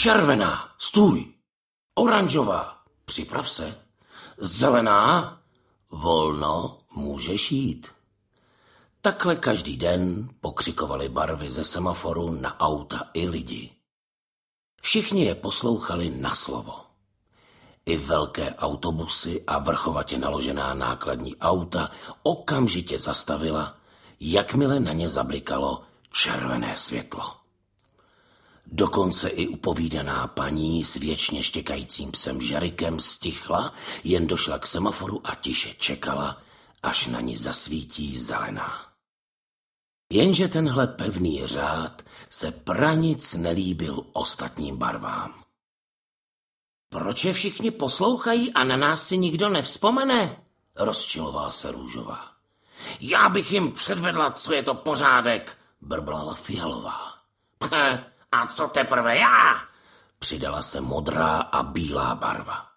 Červená, stůj. Oranžová, připrav se. Zelená, volno, můžeš jít. Takhle každý den pokřikovaly barvy ze semaforu na auta i lidi. Všichni je poslouchali na slovo. I velké autobusy a vrchovatě naložená nákladní auta okamžitě zastavila, jakmile na ně zablikalo červené světlo. Dokonce i upovídaná paní s věčně štěkajícím psem Žarikem stichla, jen došla k semaforu a tiše čekala, až na ní zasvítí zelená. Jenže tenhle pevný řád se pranic nelíbil ostatním barvám. Proč je všichni poslouchají a na nás si nikdo nevzpomene? Rozčilovala se Růžová. Já bych jim předvedla, co je to pořádek, brblala Fialová. A co teprve já? Přidala se modrá a bílá barva.